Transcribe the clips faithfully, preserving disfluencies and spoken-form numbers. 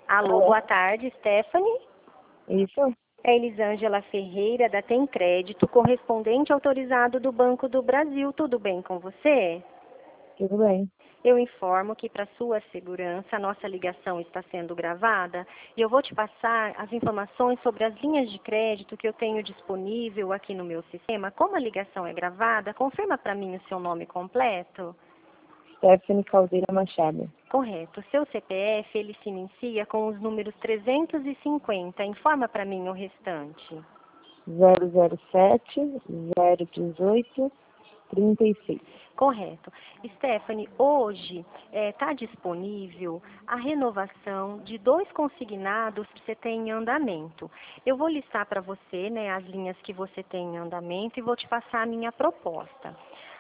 Alô, boa tarde, Stephanie. Isso? É Elisângela Ferreira, da Tem Crédito, correspondente autorizado do Banco do Brasil. Tudo bem com você? Tudo bem. Eu informo que, para sua segurança, a nossa ligação está sendo gravada e eu vou te passar as informações sobre as linhas de crédito que eu tenho disponível aqui no meu sistema. Como a ligação é gravada, confirma para mim o seu nome completo. Stephanie Caldeira Machado. Correto. Seu C P F, ele se inicia com os números trezentos e cinquenta. Informa para mim o restante. zero zero sete, zero dezoito, trinta e seis. Correto. Stephanie, hoje está disponível a renovação de dois consignados que você tem em andamento. Eu vou listar para você, né, as linhas que você tem em andamento e vou te passar a minha proposta.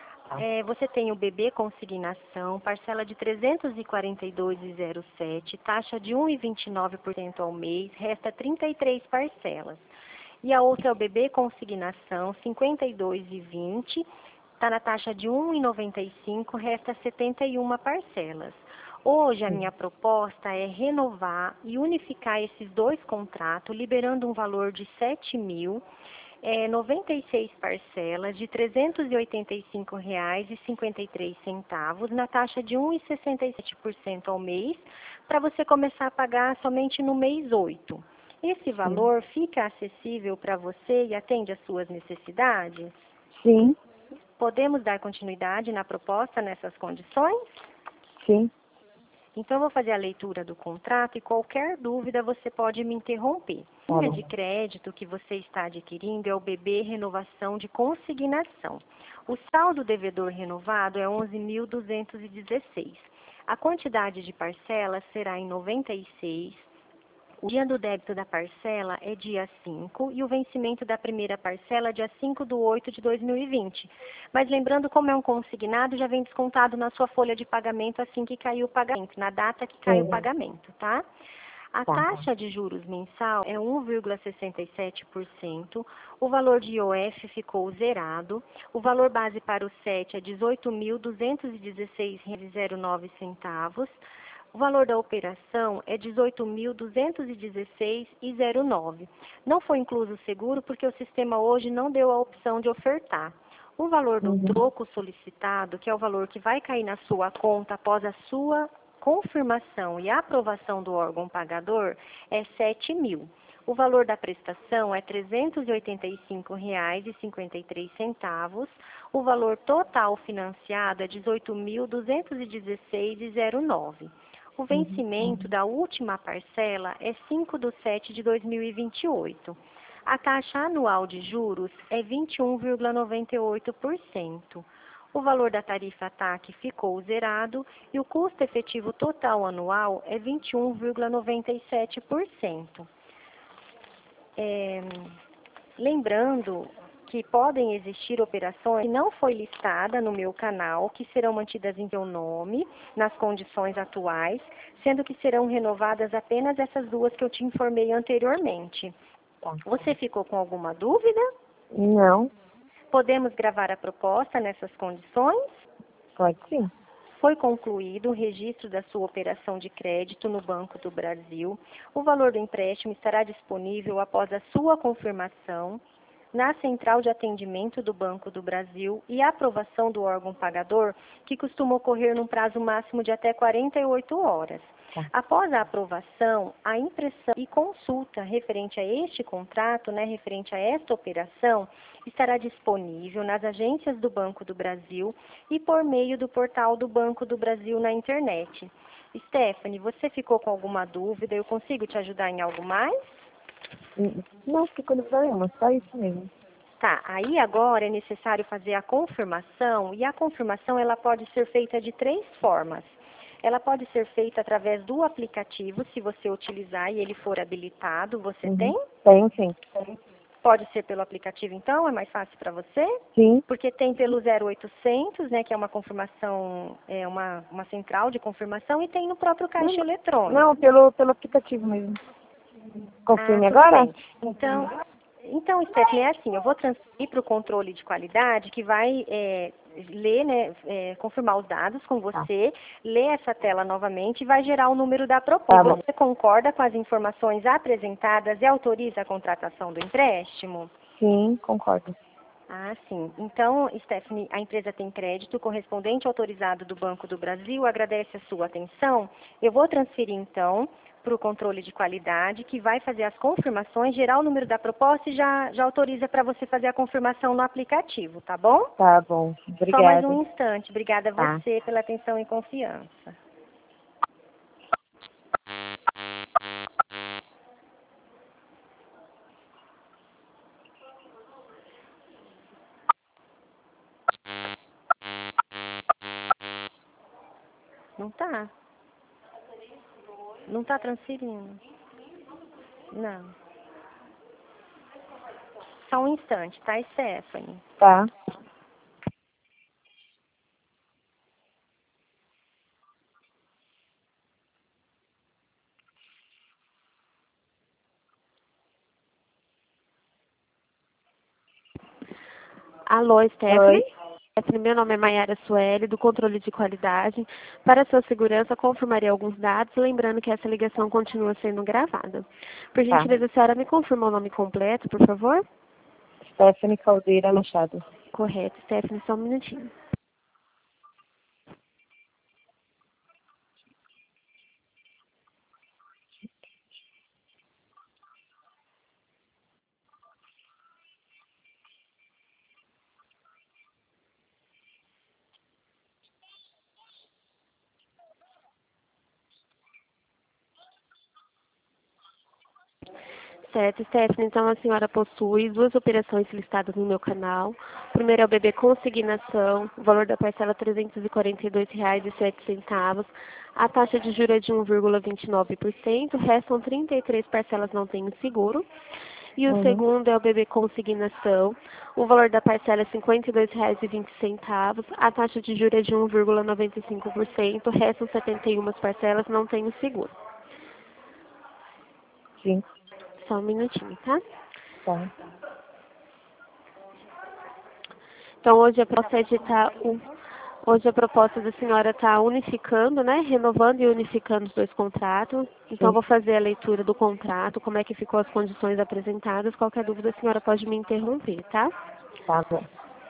É, você tem o B B Consignação, parcela de trezentos e quarenta e dois reais e zero sete, taxa de um vírgula vinte e nove por cento ao mês, resta trinta e três parcelas. E a outra é o B B Consignação, cinquenta e dois reais e vinte, está na taxa de um vírgula noventa e cinco, resta setenta e uma parcelas. Hoje a minha proposta é renovar e unificar esses dois contratos, liberando um valor de sete mil É, noventa e seis parcelas de trezentos e oitenta e cinco reais e cinquenta e três centavos na taxa de um vírgula sessenta e sete por cento ao mês, para você começar a pagar somente no mês oito. Esse valor fica acessível para você e atende às suas necessidades? Sim, Podemos dar continuidade na proposta nessas condições? sim. Então, eu vou fazer a leitura do contrato e qualquer dúvida você pode me interromper. A linha de crédito que você está adquirindo é o B B Renovação de Consignação. O saldo devedor renovado é onze mil duzentos e dezesseis. A quantidade de parcelas será em noventa e seis. O dia do débito da parcela é dia cinco e o vencimento da primeira parcela é dia cinco de oito de dois mil e vinte. Mas lembrando, como é um consignado, já vem descontado na sua folha de pagamento assim que caiu o pagamento, na data que cai o pagamento, tá? A Tá. taxa de juros mensal é um vírgula sessenta e sete por cento, o valor de I O F ficou zerado, o valor base para o S E T é dezoito mil duzentos e dezesseis reais e zero nove centavos, o valor da operação é dezoito mil duzentos e dezesseis reais e zero nove. Não foi incluso o seguro porque o sistema hoje não deu a opção de ofertar. O valor do Uhum. troco solicitado, que é o valor que vai cair na sua conta após a sua confirmação e aprovação do órgão pagador, é sete mil. O valor da prestação é trezentos e oitenta e cinco reais e cinquenta e três centavos. O valor total financiado é dezoito mil duzentos e dezesseis reais e zero nove. O vencimento da última parcela é cinco de sete de dois mil e vinte e oito. A taxa anual de juros é vinte e um vírgula noventa e oito por cento. O valor da tarifa T A C ficou zerado e o custo efetivo total anual é vinte e um vírgula noventa e sete por cento. É, lembrando que podem existir operações que não foi listada no meu canal, que serão mantidas em seu nome, nas condições atuais, sendo que serão renovadas apenas essas duas que eu te informei anteriormente. Tá. Você ficou com alguma dúvida? Não, Podemos gravar a proposta nessas condições? pode sim. Foi concluído o registro da sua operação de crédito no Banco do Brasil. O valor do empréstimo estará disponível após a sua confirmação na central de atendimento do Banco do Brasil e a aprovação do órgão pagador, que costuma ocorrer num prazo máximo de até quarenta e oito horas. Tá. Após a aprovação, a impressão e consulta referente a este contrato, né, referente a esta operação, estará disponível nas agências do Banco do Brasil e por meio do portal do Banco do Brasil na internet. Stephanie, você ficou com alguma dúvida? Eu consigo te ajudar em algo mais? Não, ficou de problema, só isso mesmo. Tá, aí agora é necessário fazer a confirmação, e a confirmação ela pode ser feita de três formas. Ela pode ser feita através do aplicativo, se você utilizar e ele for habilitado. Você Uhum. tem? Tenho sim. Pode ser pelo aplicativo, então? É mais fácil para você? Sim. Porque tem pelo zero oitocentos, né, que é uma confirmação, é uma, uma central de confirmação, e tem no próprio caixa Não, eletrônico. não, pelo, pelo aplicativo mesmo. Confirme Ah, tudo agora? bem. Então, Então, Stephanie, é assim, eu vou transferir para o controle de qualidade que vai é, ler, né, é, confirmar os dados com Tá, você, ler essa tela novamente e vai gerar o número da tá proposta. bom. Você concorda com as informações apresentadas e autoriza a contratação do empréstimo? Sim, concordo. Ah, sim. Então, Stephanie, a empresa tem crédito, o correspondente autorizado do Banco do Brasil agradece a sua atenção. Eu vou transferir, então, para o controle de qualidade, que vai fazer as confirmações, gerar o número da proposta e já, já autoriza para você fazer a confirmação no aplicativo, tá bom? Tá bom. Só mais Obrigada. um instante. Obrigada a Tá. você pela atenção e confiança. Não tá? Não tá transferindo? Não. Só um instante, tá, Stephanie? Tá. Alô, Stephanie? Oi. Stephanie, meu nome é Maiara Sueli, do controle de qualidade. Para sua segurança, confirmarei alguns dados, lembrando que essa ligação continua sendo gravada. Por Tá. gentileza, a senhora me confirma o nome completo, por favor? Stephanie Caldeira Machado. Correto, Stephanie, só um minutinho. Certo, Stephanie, então a senhora possui duas operações listadas no meu canal. O primeiro é o B B Consignação, o valor da parcela trezentos e quarenta e dois reais e sete centavos. A taxa de juros é de um vírgula vinte e nove por cento, restam trinta e três parcelas não têm seguro. E o Uhum. segundo é o B B Consignação, o valor da parcela é cinquenta e dois reais e vinte centavos. A taxa de juros é de um vírgula noventa e cinco por cento, restam setenta e uma parcelas não têm seguro. Sim. Só um minutinho, tá? Tá. Então, hoje a proposta está hoje a proposta da senhora está unificando, né? Renovando e unificando os dois contratos. Então, eu Sim. vou fazer a leitura do contrato, como é que ficou as condições apresentadas. Qualquer dúvida, a senhora pode me interromper, tá? Tá bom.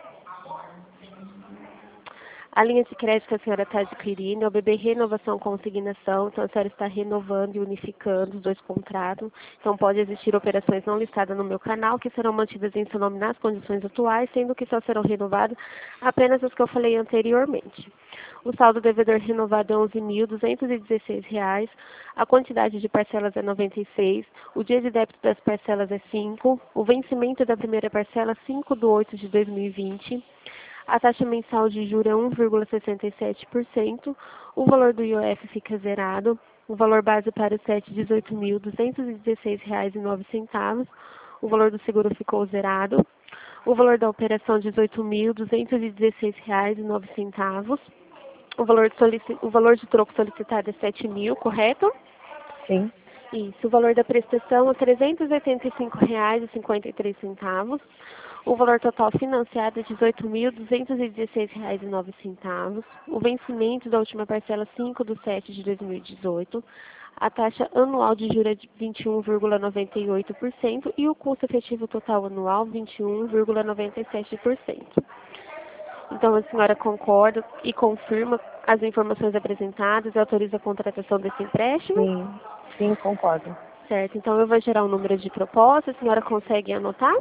A linha de crédito que a senhora está adquirindo é o B B Renovação Consignação, então a senhora está renovando e unificando os dois contratos. Então pode existir operações não listadas no meu canal que serão mantidas em seu nome nas condições atuais, sendo que só serão renovadas apenas as que eu falei anteriormente. O saldo devedor renovado é onze mil duzentos e dezesseis reais, a quantidade de parcelas é noventa e seis, o dia de débito das parcelas é cinco, o vencimento da primeira parcela cinco de oito de dois mil e vinte. A taxa mensal de juros é um vírgula sessenta e sete por cento, o valor do I O F fica zerado, o valor base para o S E T dezoito mil duzentos e dezesseis reais e nove centavos, o valor do seguro ficou zerado, o valor da operação dezoito mil duzentos e dezesseis reais e nove centavos, o valor de, solici- o valor de troco solicitado é sete mil, correto? Sim. Isso, o valor da prestação é trezentos e oitenta e cinco reais e cinquenta e três centavos. O valor total financiado é dezoito mil duzentos e dezesseis reais e nove centavos. O vencimento da última parcela cinco de sete de dois mil e dezoito. A taxa anual de juros é de vinte e um vírgula noventa e oito por cento e o custo efetivo total anual vinte e um vírgula noventa e sete por cento. Então, a senhora concorda e confirma as informações apresentadas e autoriza a contratação desse empréstimo? Sim. Sim, concordo. Certo, então eu vou gerar o número de proposta, a senhora consegue anotar?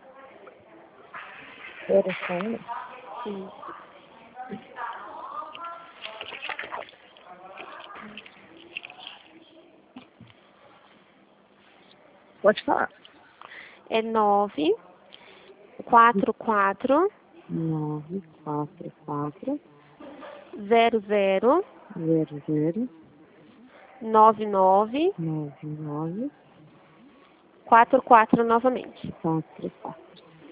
Espera só um minuto. Sim. Pode falar. É nove quatro quatro Nove quatro quatro zero zero zero zero nove nove nove nove quatro quatro novamente. quatro quatro.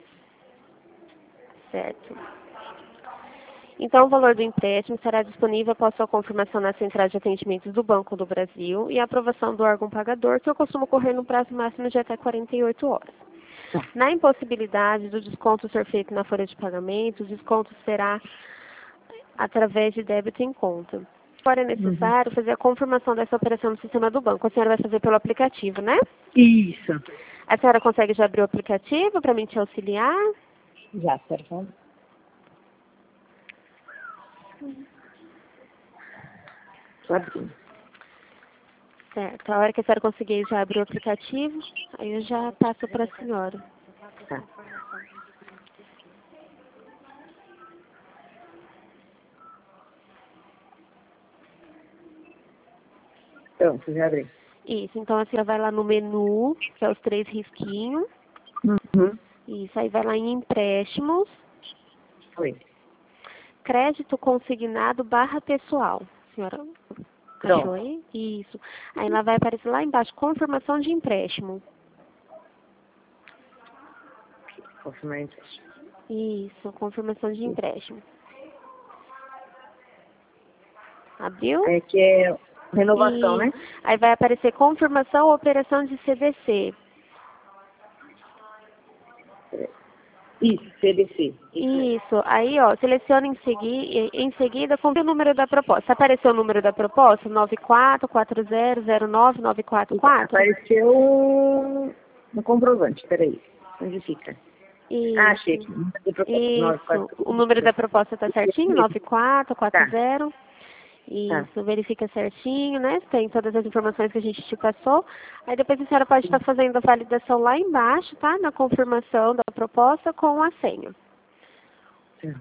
Certo. Então, o valor do empréstimo será disponível após sua confirmação na Central de Atendimentos do Banco do Brasil e a aprovação do órgão pagador, que eu costumo ocorrer no prazo máximo de até quarenta e oito horas. Na impossibilidade do desconto ser feito na folha de pagamento, o desconto será através de débito em conta. Agora é necessário uhum. fazer a confirmação dessa operação no sistema do banco. A senhora vai fazer pelo aplicativo, né? Isso. A senhora consegue já abrir o aplicativo para mim te auxiliar? Já, certo. Abrindo. Certo. A hora que a senhora conseguir já abrir o aplicativo, aí eu já passo para a senhora. Tá. Pronto, já abri. Isso, então a senhora vai lá no menu, que é os três risquinhos. Uhum. Isso, aí vai lá em empréstimos. Foi. Crédito consignado barra pessoal. Senhora, achou aí? Isso. Aí lá vai aparecer lá embaixo, confirmação de empréstimo. Confirmar empréstimo. Isso, confirmação de empréstimo. Abriu? É que é renovação, e né? Aí vai aparecer confirmação ou operação de C D C. Isso, C D C. Isso. Aí, ó, seleciona em, segui em seguida, confirma o número da proposta. Apareceu o número da proposta? nove quatro quatro zero zero nove nove quatro quatro? Apareceu no comprovante, peraí. Onde fica? Isso. Ah, achei aqui. Isso. O número da proposta está certinho? nove quatro quatro zero. Tá. Isso, tá. Verifica certinho, né? Tem todas as informações que a gente te passou. Aí depois a senhora pode estar fazendo a validação lá embaixo, tá? Na confirmação da proposta com a senha. Certo.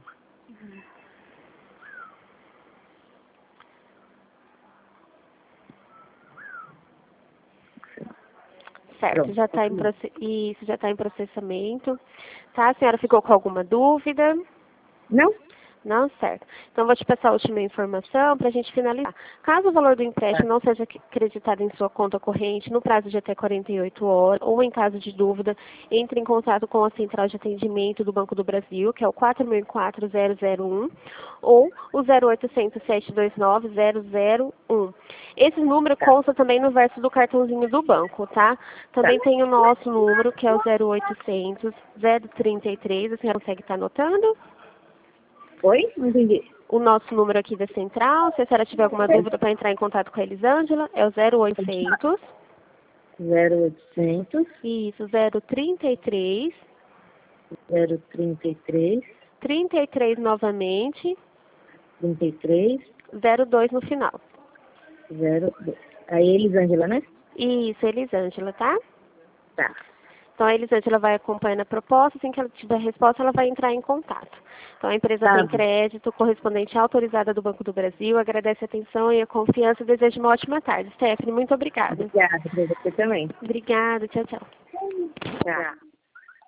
Certo, já está em, proce... Isso, já tá em processamento. Tá? A senhora ficou com alguma dúvida? Não. Não, certo. Então, vou te passar a última informação para a gente finalizar. Caso o valor do empréstimo não seja acreditado em sua conta corrente no prazo de até quarenta e oito horas, ou em caso de dúvida, entre em contato com a Central de Atendimento do Banco do Brasil, que é o quatro mil e quatro zero zero um, ou o zero oitocentos sete dois nove zero zero um. Esse número consta também no verso do cartãozinho do banco, tá? Também tem o nosso número, que é o zero oitocentos zero trinta e três. A senhora consegue estar anotando? Oi? Não entendi. O nosso número aqui da central, se a senhora tiver alguma dúvida para entrar em contato com a Elisângela, é o zero oitocentos. zero oitocentos. Isso, zero trinta e três. zero trinta e três. trinta e três novamente. trinta e três. zero dois no final. zero dois. Aí, Elisângela, né? Isso, Elisângela, tá? Tá. Então, a Elisângela vai acompanhando a proposta, assim que ela tiver a resposta, ela vai entrar em contato. Então, a empresa tá. tem crédito, correspondente autorizada do Banco do Brasil, agradece a atenção e a confiança e deseja uma ótima tarde. Stephanie, muito obrigada. Obrigada, para você também. Obrigada, tchau, tchau. Tchau.